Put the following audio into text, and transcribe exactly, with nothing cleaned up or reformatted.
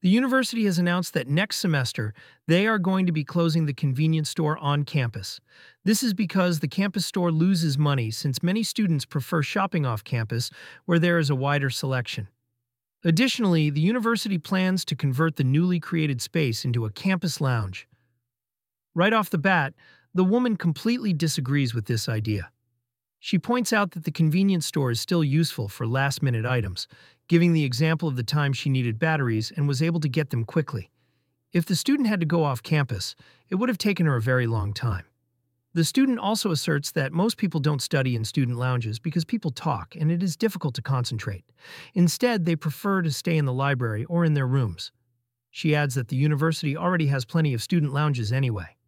The university has announced that next semester they are going to be closing the convenience store on campus. This is because the campus store loses money since many students prefer shopping off campus where there is a wider selection. Additionally, the university plans to convert the newly created space into a campus lounge. Right off the bat, the woman completely disagrees with this idea. She points out that the convenience store is still useful for last-minute items, giving the example of the time she needed batteries and was able to get them quickly. If the student had to go off campus, it would have taken her a very long time. The student also asserts that most people don't study in student lounges because people talk and it is difficult to concentrate. Instead, they prefer to stay in the library or in their rooms. She adds that the university already has plenty of student lounges anyway.